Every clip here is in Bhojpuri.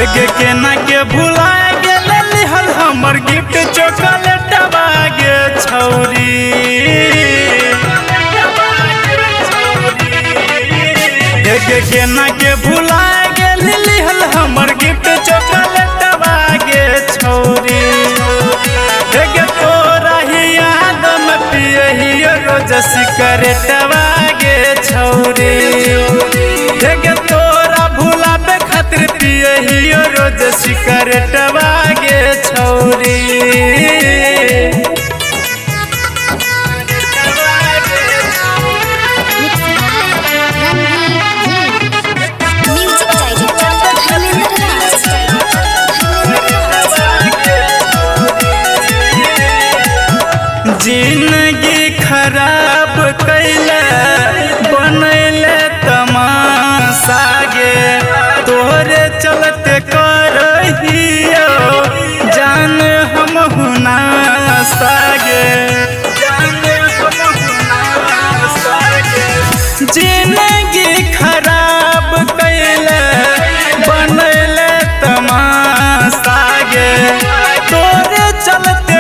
हेगे केना के भुला गेल लिहल हमर गिफ्ट चॉकलेट बागे छौरी। हेगे केना के भुला गेल लिहल हमर गिफ्ट चॉकलेट बागे छौरी। हेगे तोरा ही याद में पियही रोज सिगरेट बागे छौरी। हेगे तोरा भुलाबे खातिर पियही रोज सिगरेट बागे छौरी। जिंदगी खराब कैले बनैले तमाशा गे तोरे चलते करहियो जान हम हुना सागे। जिंदगी खराब कैले बनैले तमाशा गे तोरे चलते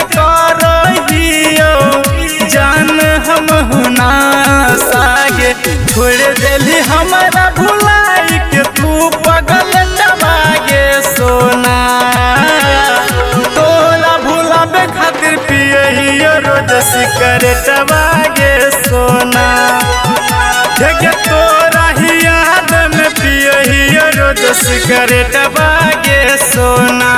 हम हुना सागे। छोड़ देली हमारा भुलाई के तू पगल बागे सोना। तोरा भुलाबे खातिर पियही रोज सिगरेट बागे सोना। हेगे तोरा ही याद में पियही रोज सिगरेट बागे सोना।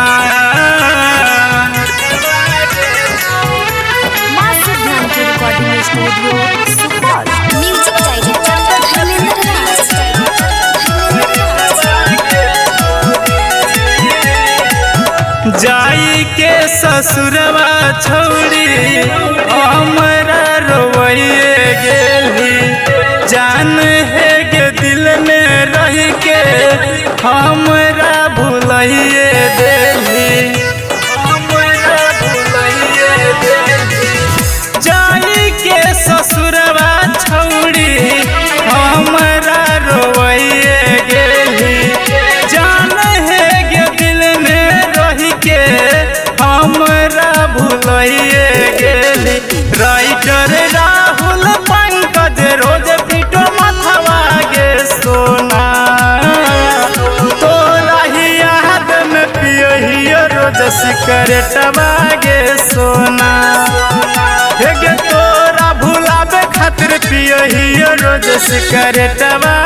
जाई के ससुरवा छौरी हमरा रोइए गेली जान हेगे दिल में रह के हमरा भुलाइए देली। जाई के ससुरवा छौरी हमरा रोइए गेली जान हेगे दिल में रह के हमरा भुलाइए गेली। राइटर राहुल पंकज रोज पीटो माथवा गे सोना। तोरा ही याद में पियही रोज सिगरेट बागे सोना। हेगे तोरा भुलाबे खातिर पियही रोज सिगरेट।